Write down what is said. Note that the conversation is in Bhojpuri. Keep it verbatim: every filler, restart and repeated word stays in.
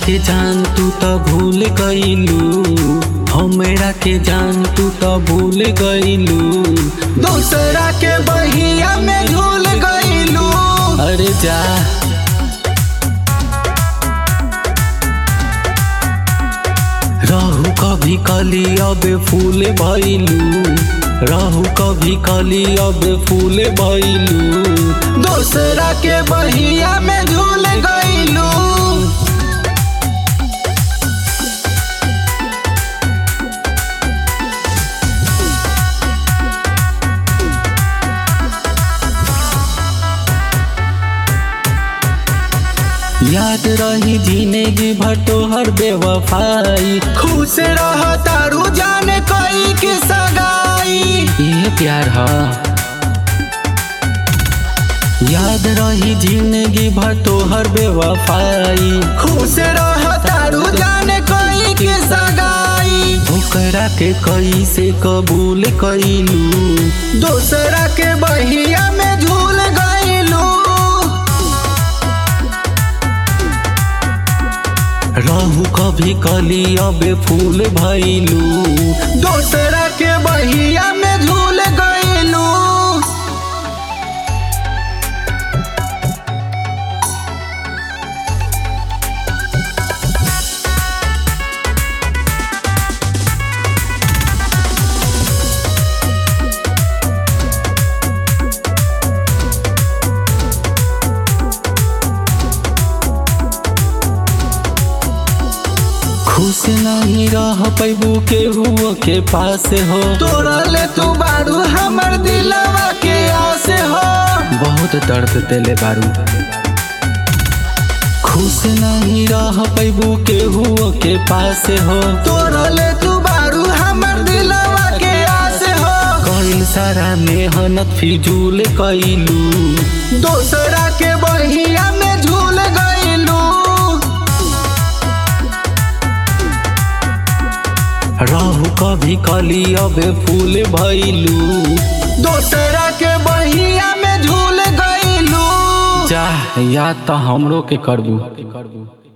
के जान तू तो भूल गईलू, हमरा के जान तू तो भूल गईलू, दूसरा के बहिया में झूल गईलू। अरे जा रहू कभी कली अब फूल भइलू, रहू कभी कली अब फूल भइलू, दूसरा के बहिया में झूल गईलू। याद रही जिंदगी भर तोहर बेवफाई, खुश रह तारू जाने कोई की सगाई। ये प्यार हा। याद रही जिंदगी भर तोहर बेवफाई, खुश रह तारू जाने कोई की सगाई। ओकरा के कैसे कबूल कइलू, दूसरा के बहिया में झूल गईलू। रहू कभी कली अब फूल भइलू, दूसरा के बहिया में झूल गईलू। खुश नहीं रह पैबू केहू के पास हो, तोरा ले तू बारू हमर दिलवा के आस हो। बहुत दर्द देले बारू। खुश नहीं रह पैबू केहू के पास हो, तोरा ले तू बारू हमर दिलवा के आस हो। कईल सारा मेहनत फिजूल कइलू, दूसरा के बहिया में झूल गईलू। रहू कभी कली अब फूल भइलू, दूसरा के बहिया में झूल गईलू। जा याद तो हमरो के करबू।